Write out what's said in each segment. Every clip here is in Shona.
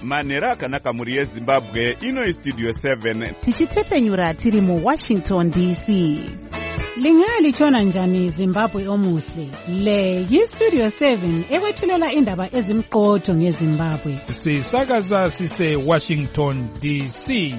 manhero akanaka mhuri yezimbabwe. Ino Studio 7 tichitepfenyura tiri muWashington DC. Lingalitshona njani Zimbabwe omuhle? Le yiStudio 7 ekwethulela indaba ezimqotho ngeZimbabwe. Sisakaza sise Washington DC.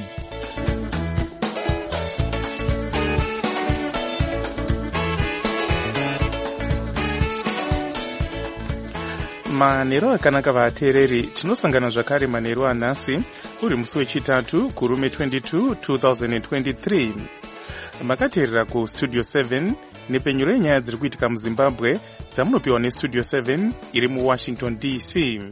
Manhero akanaka vateereri, tinosangana zvakare manhero anhasi uri musi wechitatu kurume 22 2023. Makateerera kuStudio 7 nepenyuro yenyaya dziri kuitika muZimbabwe dzamunopiwa neStudio 7 iri muWashington DC.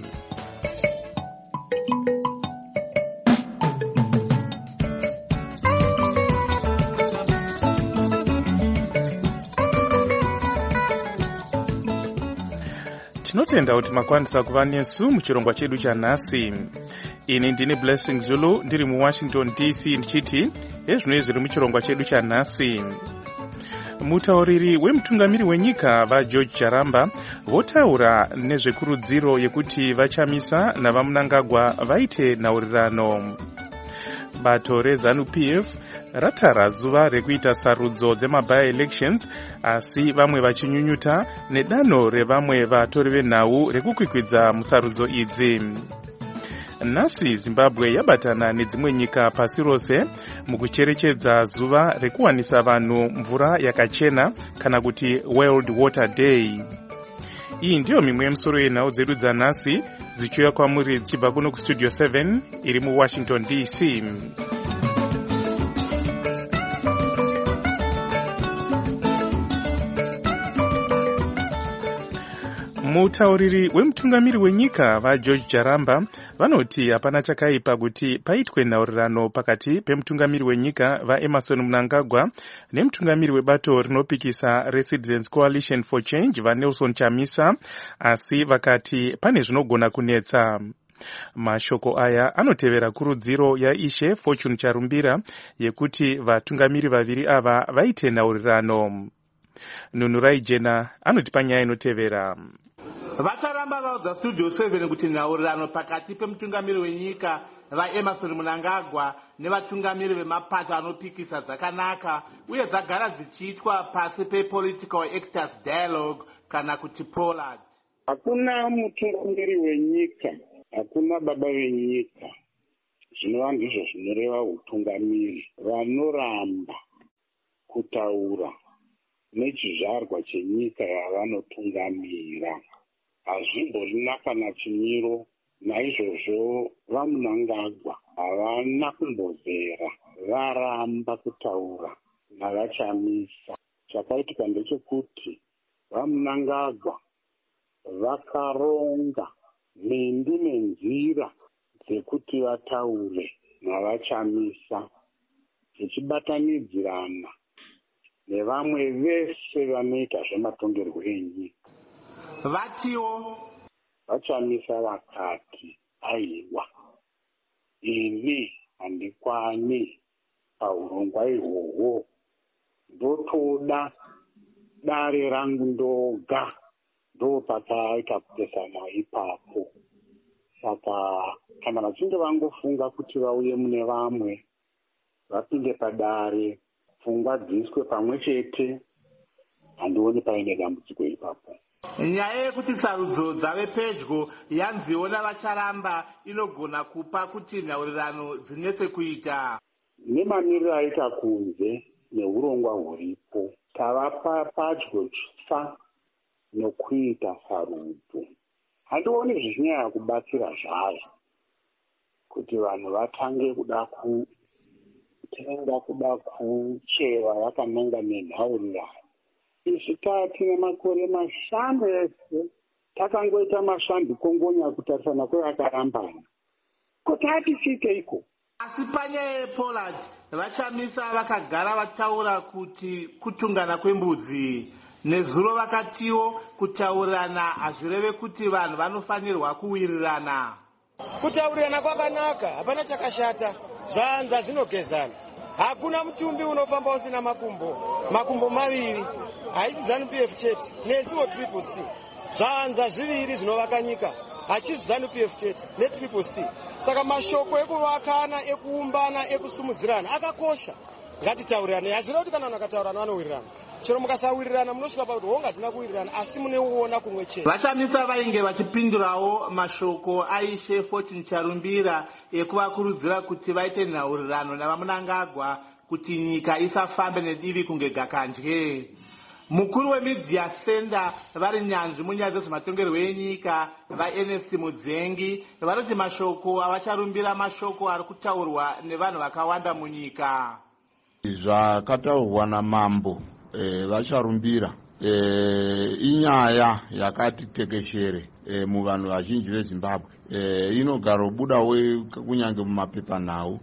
Tinotenda kuti makwanisa kuva nesu muchirongwa chedu chanhasi. Ini ndine Blessing Zulu ndiri muWashington DC ndichiti ezvino zviri muchirongwa chedu chanhasi. Mutauriri wemutungamiri wenyika vaGeorge Charamba votaura nezvekurudziro yekuti vachamisa navaMnangagwa vaite nhaurirano. Bato reZANU-PF ratara zuva rekuita sarudzo dzema-by-elections, asi vamwe vachinyunyuta nedanho revamwe vatori venhau rekukwikwidza musarudzo idzi. Nhasi Zimbabwe yabatana nedzimwe nyika pasi rose mukucherechedza zuva rekuwanisa vanhu mvura yakachena kana kuti World Water Day. Iyi ndiyo mimwe yemisoro yenhau dzedu dzanhasi dzichiuya kwamuri dzichibva kuno kuStudio 7 iri muWashington DC. Mutauriri wemutungamiri wenyika vaGeorge Charamba vanoti hapana chakaipa kuti paitwe nhaurirano pakati pemutungamiri wenyika vaEmmerson Mnangagwa nemutungamiri webato rinopikisa reCitizens Coalition for Change vaNelson Chamisa, asi vakati pane zvinogona kunetsa. Mashoko aya anotevera kurudziro yaIshe Fortune Charumbira yekuti vatungamiri vaviri ava vaite nhaurirano. Nunurai Jena anoti panyaya inotevera. Vacharamba vaudza Studio 7 kuti nhaurirano pakati pemutungamiri wenyika vaEmmerson Mnangagwa nevatungamiri vemapato anopikisa dzakanaka uye dzagara dzichiitwa pasi pePolitical Actors Dialogue kana kuti POLAD. Hakuna mutungamiri wenyika, hakuna baba venyika. Zvinova ndizvo zvinoreva utungamiri. Vanoramba kutaura nechizvarwa chenyika yavanotungamira. Hazvimborina kana chimiro. Naizvozvo vaMnangagwa havana kumbozera, varamba kutaura navaChamisa. Chakaitika ndechekuti vaMnangagwa vakaronga mhindu nenzira dzekuti vataure navaChamisa, dzichibatanidzirana nevamwe vese vanoita zvematongerwo enyika. Vatiwo vaChamisa vakati, aiwa, ini handikwani paurongwa ihwohwo, ndotoda dare rangu ndoga. Ndo pakaita kupesana ipapo. Saka kana vachinge vangofunga kuti vauye mune vamwe, vapinde padare, pfungwa dziiswe pamwe chete, handioni paine dambudziko ipapo. Nyaya yekuti sarudzo dzave pedyo yanziwo navaCharamba inogona kupa kuti nhaurirano dzinetse kuita. Nemamiriro aita kunze neurongwa huripo, tava padyo chifa nokuita sarudzo. Handioni zvichinyanya kubatsira zvayo kuti vanhu vatange kuda kucheva vakananga nenhaurirano. Izvi tine makore mashanu ese takangoita masvandukongonya kutarisana kwevakaRambana. Kuti atichiteiko? Asi panyaya yePOLAD vaChamisa vakagara vataura kuti kutungana kwembudzi. Nezuro vakatiwo kutaurirana hazvireve kuti vanhu vanofanirwa kuwirirana. Kutaurirana kwakanaka, hapana chakashata. Zvanza zvinogezana. Hakuna mutumbi unofamba usina makumbo maviri. Haisi ZANU-PF chete, nesuwo Triple C. Zvanza zviviri zvinovaka nyika. hachisi ZANU-PF chete netriple C. Saka mashoko ekuvakana, ekuumbana, ekusumudzirana akakosha. Ngatitaurirane. Hazvina kuti kana vanhu vakataurana vanowirirana. Chero mukasawirirana munosvika pakuti honga hatina kuwirirana asi muneuona kumwe chete. Vashamisa vainge vachipindurawo mashoko aishe Fortune Charumbira ekuvakurudzira kuti vaite nhaurirano navaMunangagwa kuti nyika isafambe nedivi kunge gakanje. Mukuru weMedia Center vari nyanzvi munyaya dzezvematongerwo enyika vaNSC Mudzengi vanoti mashoko avacharumbira mashoko ari kutaurwa nevanhu vakawanda munyika. Zvakataurwa namambo vacharumbira inyaya yakati tekeshere muvanhu vazhinji veZimbabwe. Inogara budawo kunyange mumapepa nhau.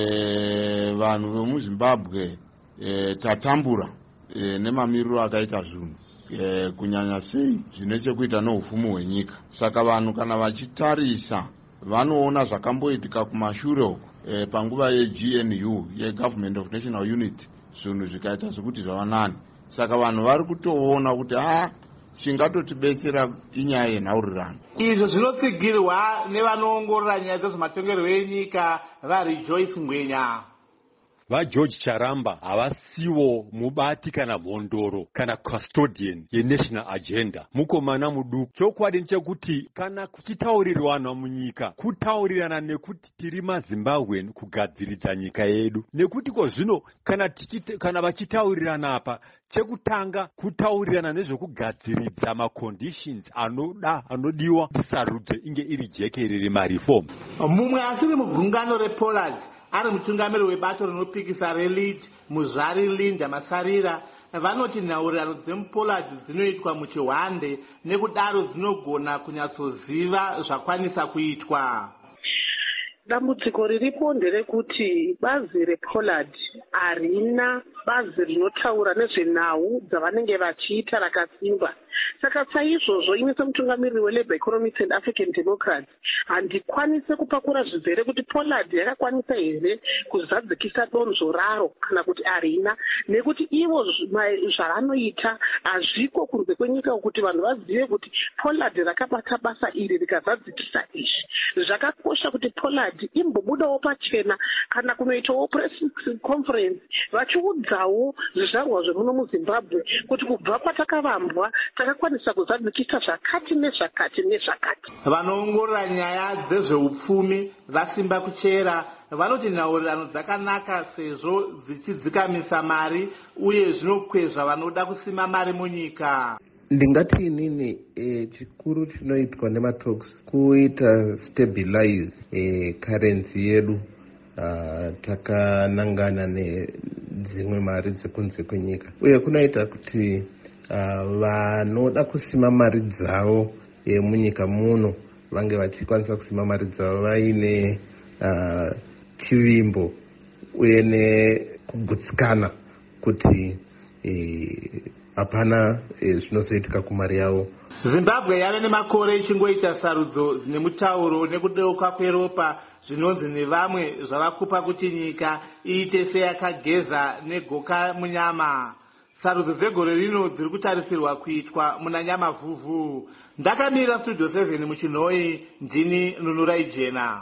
Vanhu vemuZimbabwe tatambura nemamiriro akaita zvinhu kunyanya sei zvine chekuita neupfumi hwenyika. Saka vanhu kana vachitarisa vanoona zvakamboitika kumashure uko panguva yeGNU yeGovernment of National Unity zvinhu zvikaita zvekuti zvavanani. Saka vanhu vari kutoona kuti chingatotibetsera inyaya yenhaurirano. Izvo zvinotsigirwa nevanoongorora nyaya dzezvematongerwo enyika vaRejoice Ngwenya. VaGeorge Charamba havasiwo mubati kana mhondoro kana custodian yenational agenda. Mukomana muduku. Chokwadi ndechekuti kana kuchitaurirwana munyika kutaurirana nekuti tiri maZimbabwean kugadziridza nyika yedu. Nekuti zvino kana vachitaurirana apa chekutanga kutaurirana nezvekugadziridza maconditions anodiwa sarudzo inge iri jeke riri mareform. Mumwe asiri mugungano rePollard ari mutungamiri webato rinopikisa reLead Muzvari Linda Masarira vanoti nhaurirano dzemuPollard dzinoitwa muchihwande nekudaro dzinogona kunyatsoziva zvakwanisa kuitwa. Dambudziko riripo nderekuti bazi rePollard harina bazi rinotaura nezvenhau dzavanenge vachiita rakasimba. Saka saizvozvo ine semutungamiriri weLabour Economics and African Democrats handikwanise kupakura zvizere kuti Pollard yakakwanisa here kuzadzikisa donzvo raro kana kuti harina, nekuti ivo zvavanoita hazviko kunze kwenyika kuti vanhu vazive kuti Pollard rakabata basa iri rikazadzikisa izvi. Zvakakosha kuti Pollard imbobudawo pachena kana kunoitawo press conference vachiudzawo zvizvarwa zvemuno muZimbabwe kuti kubva patakavambwa takakwanisa kuzadzikisa zvakati nezvakati nezvakati. Vanoongorora nyaya dzezveupfumi vasimba kuchera vanoti nhaurirano dzakanaka sezvo dzichidzikamisa mari uye zvinokwezva vanoda kusima mari munyika. Ndingati inini chikuru chinoitwa nematalks kuita stabilize currency yedu. Takanangana nedzimwe mari dzekunze kwenyika uye kunoita kuti vanoda kusima mari dzavo munyika muno vange vachikwanisa kusima mari dzavo vaine chivimbo uye nekugutsikana kuti hapana zvinozoitika kumari yavo. Zimbabwe yave nemakore ichingoita sarudzo dzine mutauro nekudeuka kweropa zvinonzi nevamwe zvavakupa kuti nyika iite seyakageza negoka munyama. Sarudzo dzegore rino dziri kutarisirwa kuitwa muna Nyamavhuvhu. Ndakamira Studio 7 muChinhoi, ndini Nunurai Jena.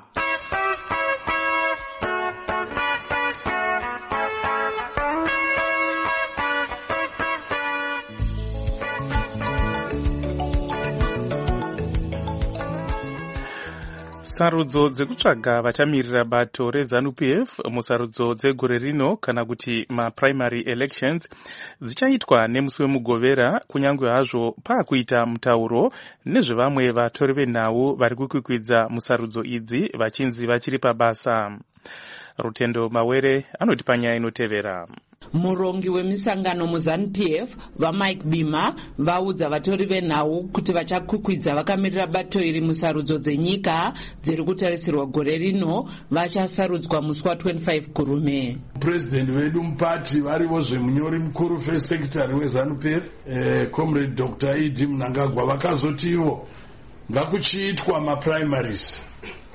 Sarudzo dzekutsvaga vachamirira bato reZANU-PF musarudzo dzegore rino kana kuti maprimary elections dzichaitwa nemusi wemugovera, kunyange hazvo paakuita mutauro nezvevamwe vatori venhau vari kukwikwidza musarudzo idzi vachinzi vachiri pabasa. Rutendo Mawere anoti panyaya inotevera. Murongi wemisangano muZANU-PF vaMike Bima vaudza vatori venhau kuti vachakwikwidza vakamirira bato iri musarudzo dzenyika dziri kutarisirwa gore rino vachasarudzwa musi wa25 Kurume. President vedu mupati varivo zvemunyori mukuru first secretary weZANU-PF comrade Dr. E.D. Mnangagwa vakazotiwo ngakuchiitwa maprimaries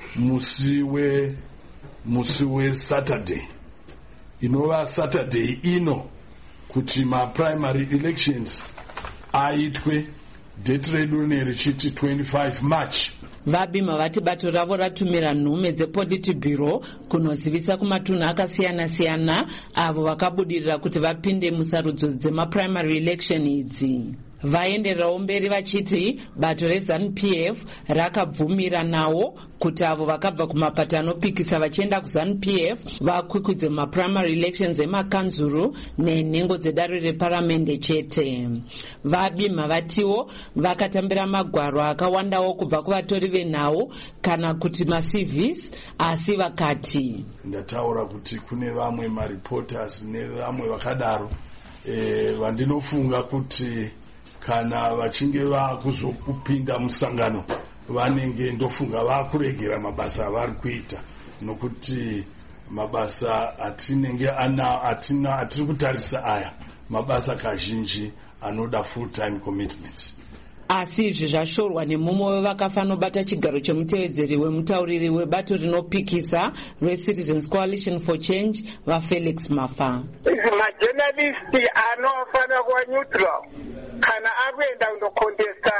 musi weSaturday inova Saturday ino kuti maprimary elections aitwe. Date redu richiti 25 March Vabima vati bato ravo ratumira nhume dzePolitburo kunozivisa kumatunhu akasiyana-siyana avo vakabudirira kuti vapinde musarudzo dzemaprimary election idzi. Vaendererawo mberi vachiti bato reZANU-PF rakabvumira nawo kuti avo vakabva kumapato anopikisa vachienda kuZANU-PF vakwikwidze maprimary elections emakanzuru nenhengo dzedare reparamende chete. Vabima vatiwo vakatambira magwaro akawandawo kubva kuvatori venhau kana kuti maCVs, asi vakati ndataura kuti kune vamwe mareporters nevamwe vakadaro vandinofunga kuti kana vachinge vakuzopinda musangano vanenge ndofunga vakuregera mabasa avari kuita, nokuti mabasa atinenge atiri kutarisa aya mabasa kazhinji anoda full time commitment. Asi izvi zvashorwa nemumwe wevakafanobata chigaro chemutevedzeri wemutauriri webato rinopikisa reCitizens Coalition for Change vaFelix Mafa. Majournalisti anofanira kuva neutral kana akuenda kundokontesta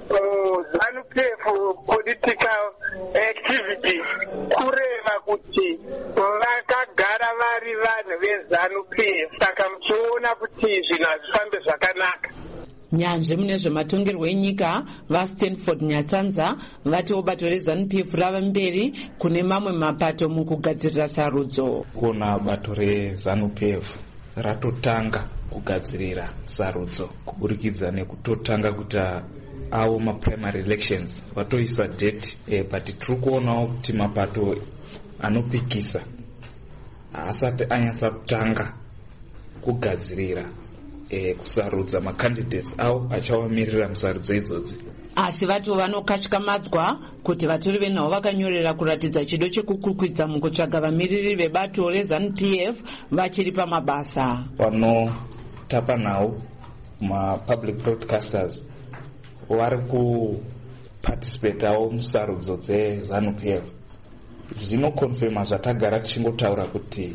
ZANU-PF political activities, kureva kuti vakagara vari vanhu veZANU-PF, saka muchiona kuti zvinhu hazvifambe zvakanaka. Nyanzvi mune zvematongerwo enyika vaStanford Nyatsanza vatiwo bato reZANU-PF rava mberi kune mamwe mapato mukugadzirira sarudzo. Kuna bato reZANU-PF ratotanga kugadzirira sarudzo kuburikidza nekutotanga kuita avo maprimary elections vatoisa date, but tiri kuonawo kuti mapato anopikisa asati anyatsa kutanga kugadzirira kusarudza macandidates avo achavamirira musarudzo idzodzi. Asi vatiwo vanokatyamadzwa kuti vatori venhau vakanyorera kuratidza chido chekukukwidza mukutsvaga vamiriri vebato reZANU-PF vachiri pamabasa. Vanotapa nhau mapublic broadcasters vari kuparticipatawo musarudzo dzeZANU-PF. Zvinokonfirma zvatagara tichingotaura kuti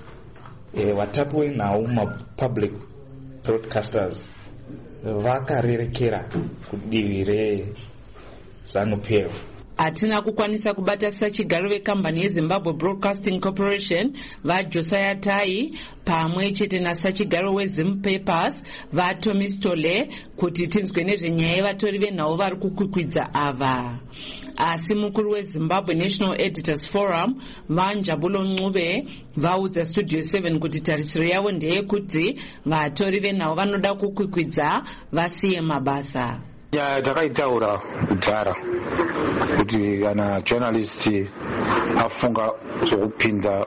vatapi venhau mapublic broadcasters vakarerekera kudivi reZANU-PF. Hatina kukwanisa kubatasisa chigaro vekambani yeZimbabwe Broadcasting Corporation vaJosiah Tai pamwe chete nasachigaro weZim Papers vaTommy Stole kuti tinzwe nezvenyaya yevatori venhau vari kukwikwidza ava. Asi mukuru weZimbabwe National Editors Forum vaNjabulo Ncube vaudza Studio 7 kuti tarisiro yavo ndeyekuti vatori venhau vanoda kukwikwidza vasiye mabasa. Takaitaura kudhara kuti kana journalist afunga zvekupinda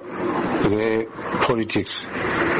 politics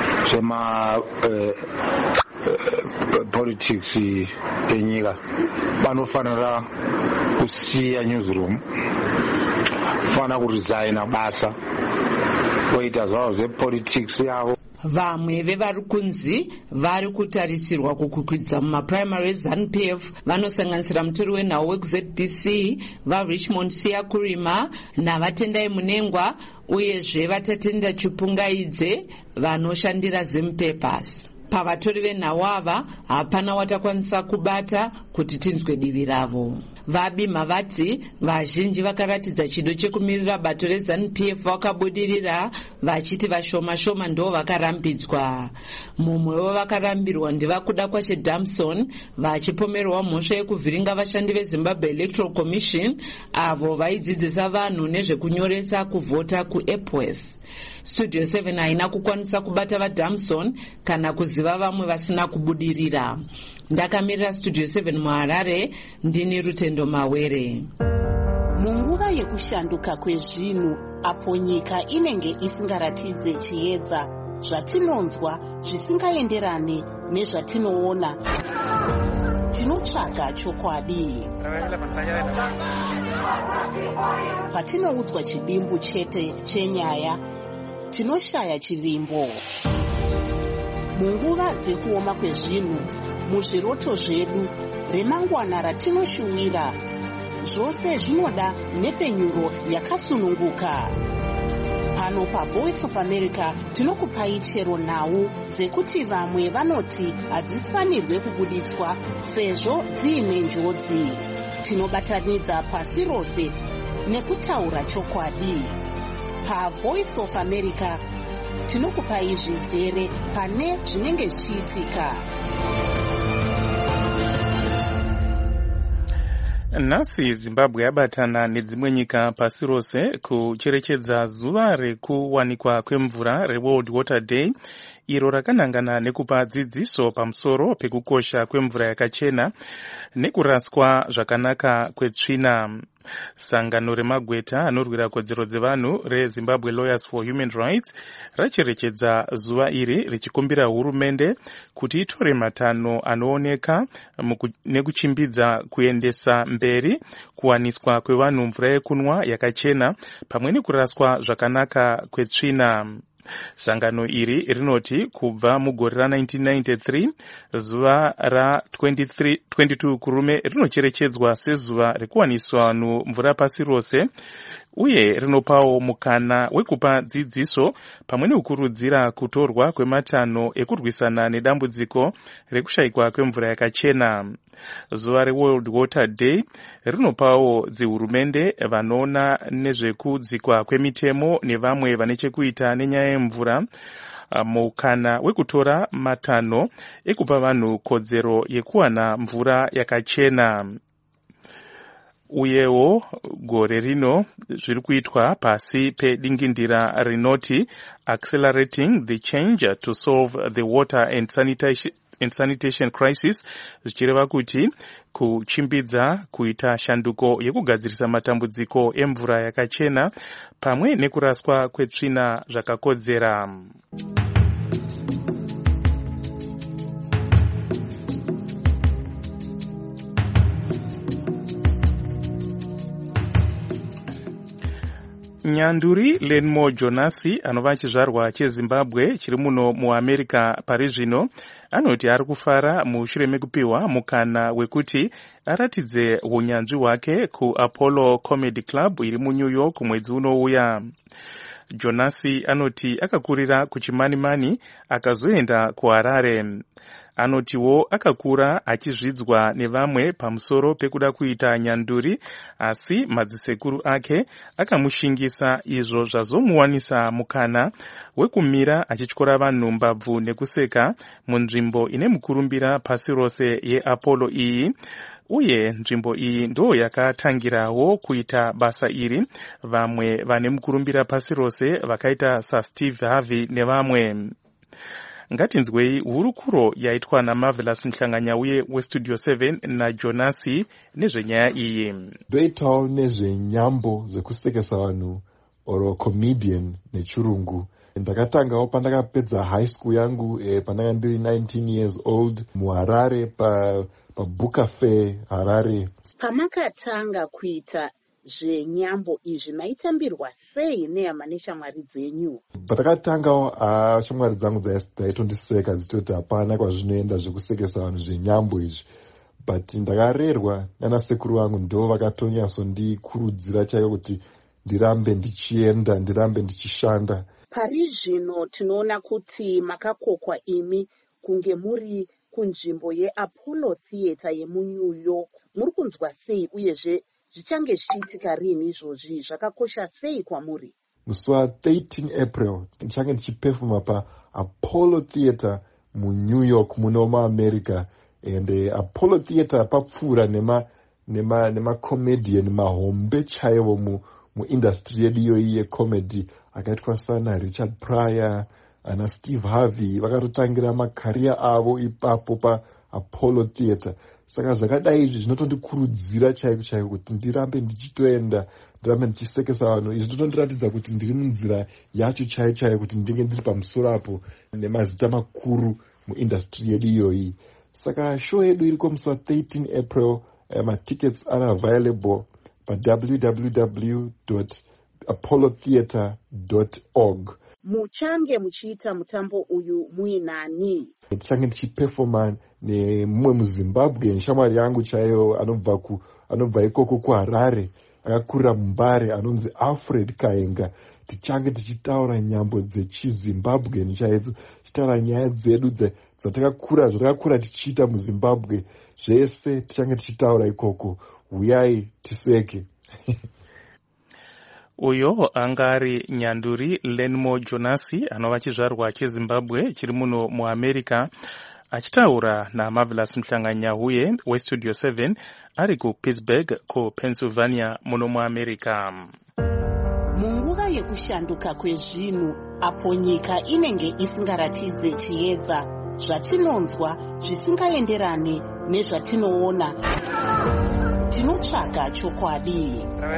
politics yenyika vanofanira kusiya newsroom, fanira kuresigna basa voita zvavo zvepolitics yavo. Vamwe vevari kunzi vari kutarisirwa kukwikwidza mumaprimary eZANU-PF vanosanganisira mutori wenhau wekuZBC vaRichmond Siyakurima navatendai Munengwa uyezve vatatenda Chipungaidze vanoshandira Zim Papers. Pavatori venhau ava hapana watakwanisa kubata kuti tinzwe divi ravo. Vabima vati vazhinji vakaratidza chido chekumirira bato reZANU-PF vakabudirira vachiti vashoma-shoma ndo vakarambidzwa. Mumwewo vakarambirwa ndivakuda kwashe Damson vachipomerwa mhosva yekuvhiringa vashandi veZimbabwe Electoral Commission avo vaidzidzisa vanhu nezvekunyoresa kuvhota kuEpworth. Studio 7 haina kukwanisa kubata vaDamson kana kuziva vamwe vasina kubudirira. Ndakamirira Studio 7 muHarare, ndini Rutendo Mawere. Munguva yekushanduka kwezvinhu apo nyika inenge isingaratidze chiedza, zvatinonzwa zvisingaenderane nezvatinoona, tinotsvaga chokwadi. Patinoudzwa chidimbu chete chenyaya, tinoshaya chivimbo. Munguva dzekuoma kwezvinhu, muzviroto zvedu, remangwana ratinoshuwira, zvose zvinoda nhepfenyuro yakasununguka. Pano paVoice of America tinokupai chero nhau dzekuti vamwe vanoti hadzifanirwe kubuditswa sezvo dziine njodzi. tinobatanidza pasi rose nekutaura chokwadi. PaVoice of America tinokupai zvizere pane zvinenge zvichiitika. Nhasi Zimbabwe yabatana nedzimwe nyika pasi rose kucherechedza zuva rekuwanikwa kwemvura reWorld Water Day, iro rakanangana nekupa dzidziso pamusoro pekukosha kwemvura yakachena nekuraswa zvakanaka kwetsvina. Sangano remagweta anorwira kodzero dzevanhu reZimbabwe Lawyers for Human Rights racherechedza zuva iri richikumbira hurumende kuti itore matanho anooneka nekuchimbidza kuendesa mberi kuwaniswa kwevanhu mvura yekunwa yakachena pamwe nekuraswa zvakanaka kwetsvina. Sangano iri rinoti kubva mugore ra1993 zuva ra22 kurume rinocherechedzwa sezuva rekuwaniswa vanhu mvura pasi rose, uye rinopawo mukana wekupa dzidziso pamwe nekukurudzira kutorwa kwematanho ekurwisana nedambudziko rekushayikwa kwemvura yakachena. Zuva reWorld Water Day rinopawo dzihurumende vanoona nezvekudzikwa kwemitemo nevamwe vane chekuita nenyaya yemvura mukana wekutora matanho ekupa vanhu kodzero yekuwana mvura yakachena. Uyewo gore rino zviri kuitwa pasi pedingindira rinoti Accelerating the Change to Solve the Water and Sanitation Crisis, zvichireva kuti kuchimbidza kuita shanduko yekugadzirisa matambudziko emvura yakachena pamwe nekuraswa kwetsvina zvakakodzera. Nyanduri Lenmo Jonasi anova chizvarwa cheZimbabwe chiri muno muAmerica pari zvino anoti ari kufara mushure mekupiwa mukana wekuti aratidze unyanzvi hwake kuApollo Comedy Club iri muNew York mwedzi unouya. Jonasi anoti akakurira kuChimanimani akazoenda kuHarare. Anotiwo akakura achizvidzwa nevamwe pamusoro pekuda kuita nyanduri, asi madzisekuru ake akamushingisa, izvo zvazomuwanisa mukana wekumira achityora vanhu mbabvu nekuseka munzvimbo ine mukurumbira pasi rose yeApollo iyi. Uye nzvimbo iyi ndo yakatangirawo kuita basa iri vamwe vane mukurumbira pasi rose vakaita saSteve Harvey nevamwe. Ngatinzwei hurukuro yaitwa naMarvelous Mhlanganyauye weStudio 7 naJonasi nezvenyaya iyi. Ndoitawo nezvenyambo zvekusekesa vanhu oro comedian nechirungu. Ndakatangawo pandakapedza high school yangu pandanga ndiri 19 years old muHarare paBooker Fair Harare. Pamakatanga kuita zvenyambo izvi maitambirwa sei nehama neshamwari dzenyu? Patakatangawo shamwari dzangu dzaitondiseka dzichitoti hapana kwazvinoenda zvekusekesa vanhu zvenyambo izvi, but ndakarerwa nana sekuru vangu ndo vakatonyasondikurudzira chaiko kuti ndirambe ndichienda, ndirambe ndichishanda. Pari zvino tinoona kuti makakokwa imi kunge muri kunzvimbo yeApollo Theatre yemuNew York. Muri kunzwa sei uyezve zvichange zvichiitika rini izvozvi? Zvakakosha sei kwamuri? Musi wa13 April ndichange ndichipefuma paApollo Theatre muNew York muno muAmerica. And Apollo Theatre papfuura nema comedian mahombe chaivo muindustry yedu iyoyi yecomedy akaitwa sana Richard Pryor ana Steve Harvey vakatotangira makaria avo ipapo paApollo Theatre. Saka zvakadai izvi zvinotondikurudzira chaiko kuti ndirambe ndichitoenda, ndirambe ndichisekesa vanhu. Izvi zvotondiratidza kuti ndiri munzira yacho chaiyo kuti ndinge ndiri pamusoro apo nemazita makuru muindustry yedu iyoyi. Saka show yedu iriko musi wa13 April. Matickets are available www.apollotheatre.org. Muchange muchiita mutambo uyu muinani? Ndichange ndichipefoma nemumwe muZimbabwe, neshamwari yangu chaiyo anobva ikoko kuHarare, akakurira muMbare, anonzi Alfred Kaenga. Tichange tichitaura nyambo dzechiZimbabwe chaidzo, tichitaura nyaya dzedu zvatakakura tichiita muZimbabwe. Zvese tichange tichitaura ikoko. uyai tiseke. Uyo angari Nyanduri Lenmo Jonasi anova chizvarwa cheZimbabwe chiri muno muAmerica achitaura naMarvelous Mhlanganyahuye weStudio 7 ari kuPittsburgh kuPennsylvania muno muAmerica. Munguva yekushanduka kwezvinhu apo nyika inenge isingaratidze chiedza, zvatinonzwa zvisingaenderane nezvatinoona, tinotsvaga chokwadi.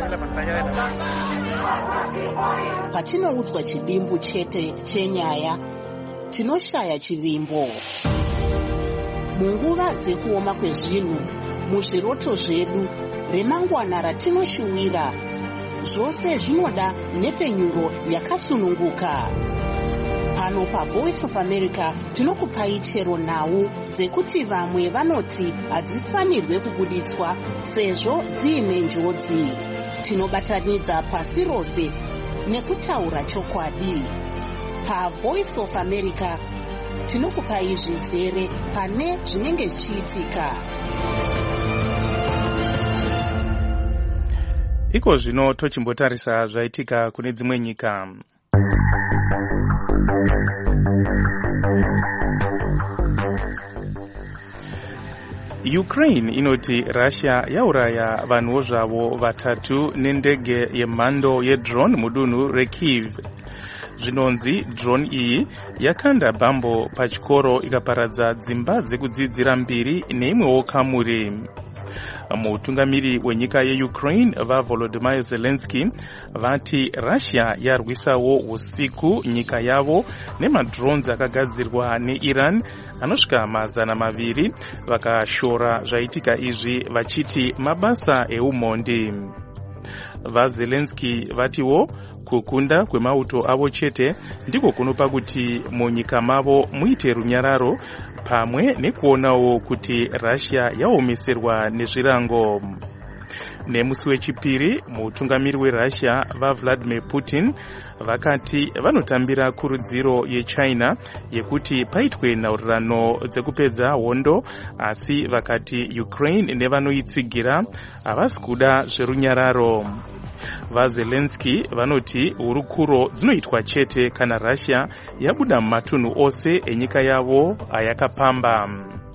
Patinoudzwa chidimbu chete chenyaya, tinoshaya chivimbo. Munguva dzekuoma kwezvinhu, muzviroto zvedu, remangwana ratinoshuwira, zvose zvinoda nhepfenyuro yakasununguka. Pano paVoice of America tinokupai chero nhau dzekuti vamwe vanoti hadzifanirwe kubuditswa sezvo dziine njodzi. Tinobatanidza pasi rose nekutaura chokwadi. PaVoice of America tinokupai zvizere pane zvinenge zvichiitika. Iko zvino tochimbotarisa zvaitika kune dzimwe nyika. Ukraine inoti Russia yauraya vanhuwo zvavo vatatu nendege yemhando yedrone mudunhu reKyiv. Zvinonzi drone iyi yakanda bhambo pachikoro ikaparadza dzimba dzekudzidzira 2 neimwewo kamuri. Mutungamiri wenyika yeUkraine vaVolodymyr Zelensky vati Russia yarwisawo usiku nyika yavo nemadrones akagadzirwa neIran anosvika 200 vakashora zvaitika izvi vachiti mabasa eumhondi. VaZelensky vatiwo kukunda kwemauto avo chete ndiko kunopa kuti munyika mavo muite runyararo pamwe nekuonawo kuti Russia yaomeserwa nezvirango. Nemusi wechipiri mutungamiri weRussia vaVladimir Putin vakati vanotambira kurudziro yeChina yekuti paitwe nhaurirano dzekupedza hondo, asi vakati Ukraine nevanoitsigira havasi kuda zverunyararo. VaZelensky vanoti hurukuro dzinoitwa chete kana Russia yabuda mumatunhu ose enyika yavo ayakapamba.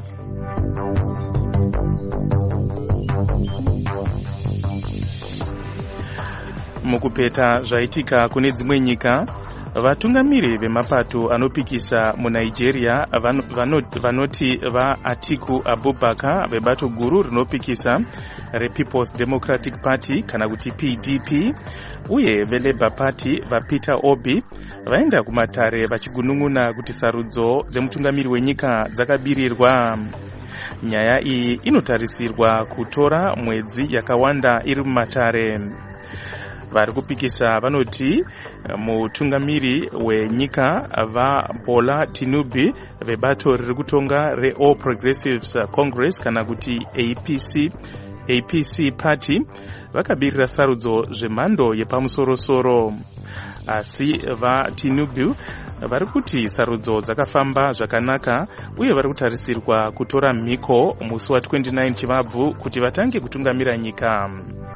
Mukupeta zvaitika kune dzimwe nyika, vatungamiri vemapato anopikisa muNigeria vanoti vaAtiku Abubakar vebato guru rinopikisa rePeople's Democratic Party kana kuti PDP uye veLabour Party vaPeter Obi vaenda kumatare vachigunun'una kuti sarudzo dzemutungamiri wenyika dzakabirirwa. Nyaya iyi inotarisirwa kutora mwedzi yakawanda iri mumatare. Vari kupikisa vanoti mutungamiri wenyika vaBola Tinubu vebato riri kutonga reAll Progressives Congress kana kuti APC Party vakabirira sarudzo zvemhando yepamusorosoro. Asi vaTinubu vari kuti sarudzo dzakafamba zvakanaka uye vari kutarisirwa kutora mhiko musi wa29 Chivabvu kuti vatange kutungamira nyika.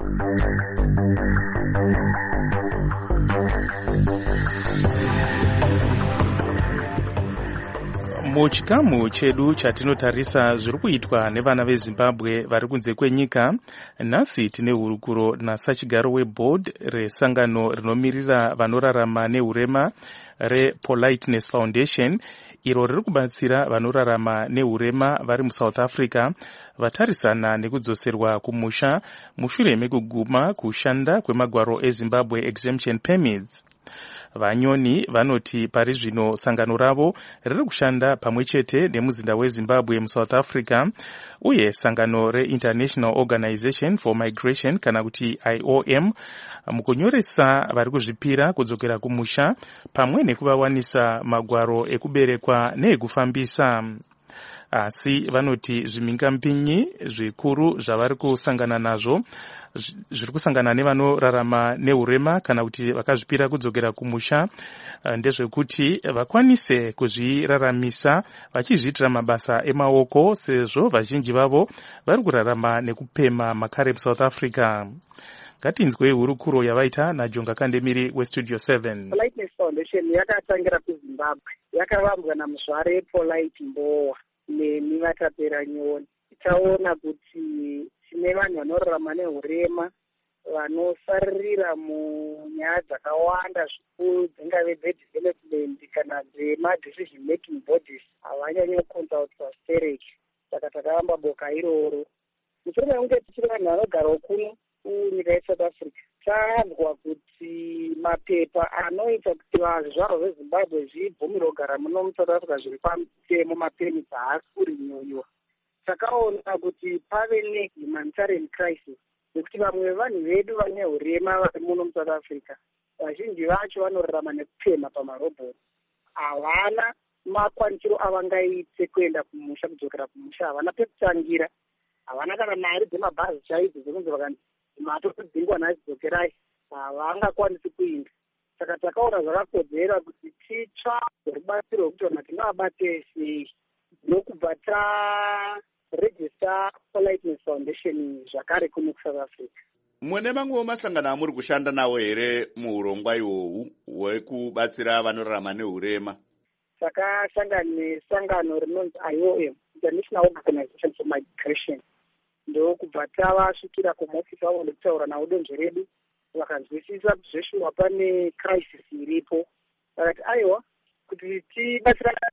Muchikamu chedu chatinotarisa zviri kuitwa nevana veZimbabwe vari kunze kwenyika, nhasi tine hurukuro nasachigaro weboard resangano rinomirira vanorarama neurema rePoliteness Foundation, iro riri kubatsira vanorarama neurema vari muSouth Africa vatarisana nekudzoserwa kumusha mushure mekuguma kushanda kwemagwaro eZimbabwe exemption permits. Vanyoni vanoti pari zvino sangano ravo riri kushanda pamwe chete nemuzinda weZimbabwe muSouth Africa uye sangano reInternational Organization for Migration kana kuti IOM mukunyoresa vari kuzvipira kudzokera kumusha pamwe nekuvawanisa magwaro ekuberekwa neekufambisa. asi vanoti zvimhingampinyi zvikuru zvavari kusangana nazvo zviri kusangana nevanorarama neurema kana kuti vakazvipira kudzokera kumusha ndezvekuti vakwanise kuzviraramisa vachizviitira mabasa emaoko, sezvo vazhinji vavo vari kurarama nekupema makare muSouth Africa. Ngatinzwe hurukuro yavaita naJonga Kandemiri weStudio 7. Politeness Foundation yakatangira kuZimbabwe, yakavambwa naMuzvare Polite Mbowa neMivatapera Nyoni. Taona kuti tine vanhu vanorarama nehurema vanosaririra munyaya dzakawanda zvikuru, dzingave dzedevelopment kana dzema-decision making bodies, havanyanyi kuconsultwa stereki. Saka takavamba boka iroro. Mushure mekunge tichiri vanhu vanogarawo kuno kunyika yeSouth Africa, tanzwa kuti mapepa anoita kuti zvizvarwa zveZimbabwe zvibvumirwe kugara muno muSouth Africa zviri pamutemo, mapemits haasi kurinyuyiwa. Takaona kuti pave nehumanitarian crisis nekuti vamwe vevanhu vedu vane urema vari muno muSouth Africa, vazhinji vacho vanorarama nekupema pamarobhoti. Havana makwanisiro avangaite kuenda kumusha, kudzokera kumusha. Havana pekutangira, havana kana mari dzemabhazi chaidzo dzekunzi vakanzi matodzingwa nhasi dzokerai, havangakwanisi kuinda. Saka takaona zvakakodzera kuti titsvage rubatsiro rwekuti vanhu tingavabate sei, nokubva tarejista Politeness Foundation zvakare kuno kuSouth Africa. Mune mamwewo masangano amuri kushanda nawo here muurongwa ihwohwu hwekubatsira vanorarama neurema? Takashanda nesangano rinonzi IOM, International Organization for Migration. Ndokubva tavasvikira kumahofisi avo ndokutaura navo donzvo redu, vakanzwisisa kuti zveshuwa pane crisis iripo. Vakati aiwa, kuti tibatsirana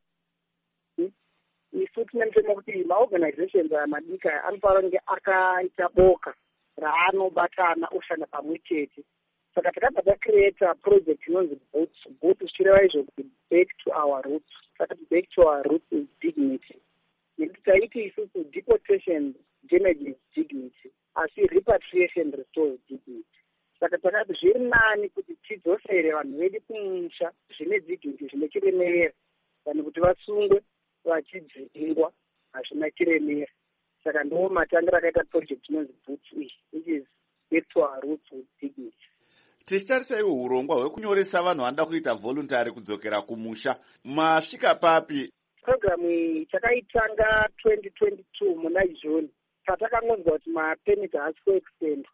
isu tine mutemo kuti maorganizations aya madiki aya anofanira kunge akaita boka raanobatana oshanda pamwe chete. Saka takabva takreta project inonzi BOOT, zvichireva izvo kuti back to our roots. Takati back to our roots is dignity. Nekuti taiti isusu deportation damages dignity, asi repatriation restores dignity. Saka takati zviri nani kuti tidzosere vanhu vedu kumusha zvine dignity, zvine chiremerera, vanhu kuti vasungwe vachidzingwa hazvina chiremera. Saka ndo matangira akaita project inonzi BOOT, which is back to our roots with dignity. Tichitarisaiwo urongwa hwekunyoresa vanhu vanoda kuita voluntary kudzokera kumusha, masvika papi? Programu iyi takaitanga 2022 muna June. Patakangonzwa kuti mapemit haasi kuextendwa,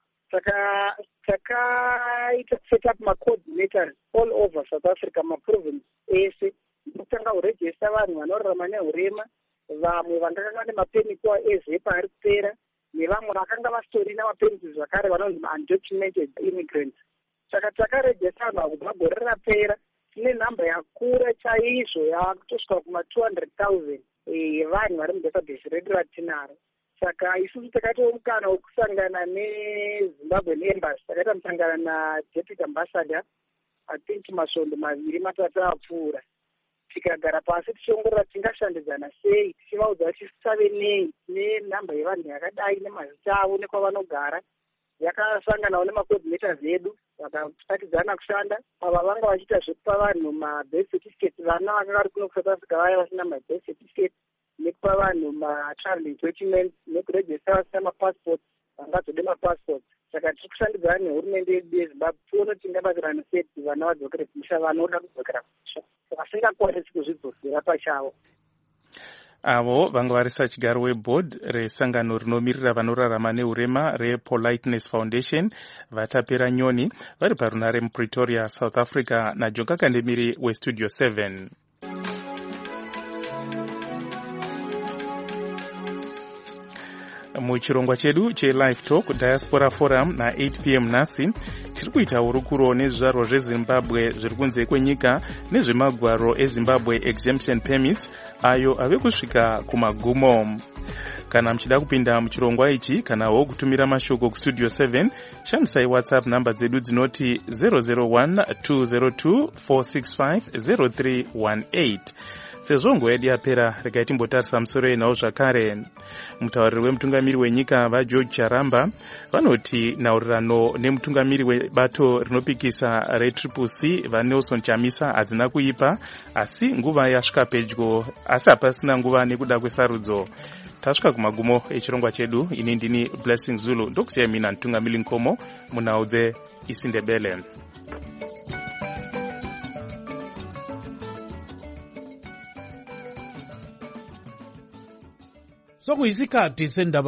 takaita set up ma-coordinators all over South Africa, maprovince ese, ndokutanga kurejista vanhu vanorarama nehurema, vamwe vangakanga nemapemit ezepa ari kupera, nevamwe vakanga vasitori namapemit zvakare vanonzi undocumented immigrants. Saka takarejista vanhu kubva gore rapera. Tine nhamba yakura chaizvo yakutosvika kuma-200,000 yevanhu vari mudatabase redu ratinaro. Saka isusu takatiwo mukana wekusangana neZimbabwean Embassy. Takaita musangana naDeputy Ambassador, I think masvondo 2-3 apfuura. Tikagara pasi tichiongorora tingashandidzana sei, tichivaudza kuti tisave nei nenhamba yevanhu yakadai nemazita avo nekwavanogara. Yakasanganawo nemacoordinators edu, vakatatidzana kushanda. Ava vanga vachiita zvekupa vanhu mabirth certificates, vana vakanga vari kuno kuSouth Africa vaya vasina mabirth certificates, nekupa vanhu matraveling documents, nekurejista vasina mapassports, vangazode mapassports. Saka tiri kushandidzana nehurumende yedu yeZimbabwe tione kuti tingabatsirana sei kuti vana vadzokere kumusha, vanoda kudzokera kumusha vasingakwanisi kuzvidzosera pachavo. Avo vanga vari sachigaro weboard resangano rinomirira vanorarama neurema rePoliteness Foundation, Vatapera Nyoni, vari parunare muPretoria, South Africa, naJonga Kandemiri weStudio 7. Muchirongwa chedu cheLive Talk Diaspora Forum na8 p.m. nhasi tiri kuita hurukuro nezvizvarwa zveZimbabwe zviri kunze kwenyika nezvemagwaro eZimbabwe exemption permits ayo ave kusvika kumagumo. Kana muchida kupinda muchirongwa ichi kanawo kutumira mashoko kuStudio 7, shandisai WhatsApp namba dzedu dzinoti 001 202 465 0318. sezvo nguva yedu yapera regai timbotarisa musoro yenhau zvakare. Mutauriri wemutungamiri wenyika vageorge charamba vanoti nhaurirano nemutungamiri webato rinopikisa reCCC vaNelson Chamisa hadzina kuipa, asi nguva yasvika pedyo, asi hapasina nguva nekuda kwesarudzo. Tasvika kumagumo echirongwa chedu. Ini ndini Blessing Zulu, ndokusiyai mina Ntungamiri Nkomo munhau dzeIsindebele. Sokuyisikhathi sendaba